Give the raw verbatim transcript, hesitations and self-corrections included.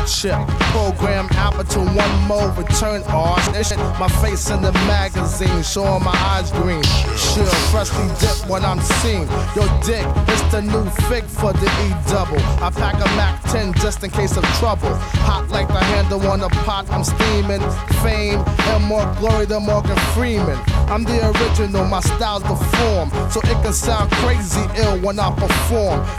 chip. Program Apple to one mode, return R's. This shit, my face in the magazine, showing my eyes green. Chill, freshly dip when I'm seen. Yo, dick, it's the new fig for the E double. I pack a Mac ten just in case of trouble. Hot like the handle on a pot, I'm steaming. Fame and more glory than Morgan Freeman. I'm the original, my style's the form, so it can sound crazy ill when I perform.